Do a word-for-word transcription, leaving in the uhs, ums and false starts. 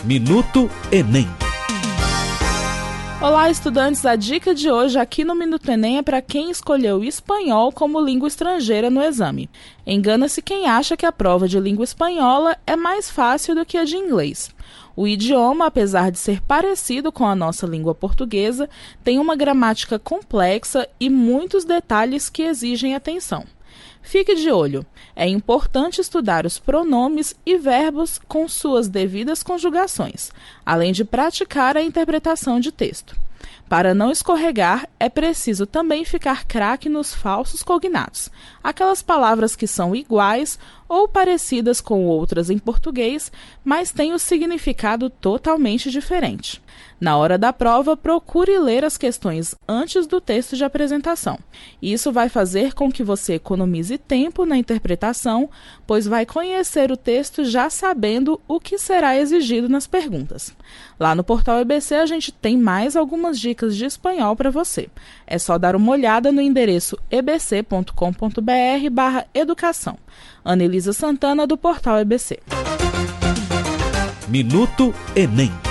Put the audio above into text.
Minuto Enem. Olá, estudantes! A dica de hoje aqui no Minuto Enem é para quem escolheu espanhol como língua estrangeira no exame. Engana-se quem acha que a prova de língua espanhola é mais fácil do que a de inglês. O idioma, apesar de ser parecido com a nossa língua portuguesa, tem uma gramática complexa e muitos detalhes que exigem atenção. Fique de olho. É importante estudar os pronomes e verbos com suas devidas conjugações, além de praticar a interpretação de texto. Para não escorregar, é preciso também ficar craque nos falsos cognatos, aquelas palavras que são iguais ou parecidas com outras em português, mas têm o significado totalmente diferente. Na hora da prova, procure ler as questões antes do texto de apresentação. Isso vai fazer com que você economize tempo na interpretação, pois vai conhecer o texto já sabendo o que será exigido nas perguntas. Lá no portal E B C a gente tem mais algumas dicas de espanhol para você. É só dar uma olhada no endereço e b c ponto com ponto b r barra educação. Anelisa Santana, do portal E B C. Minuto Enem.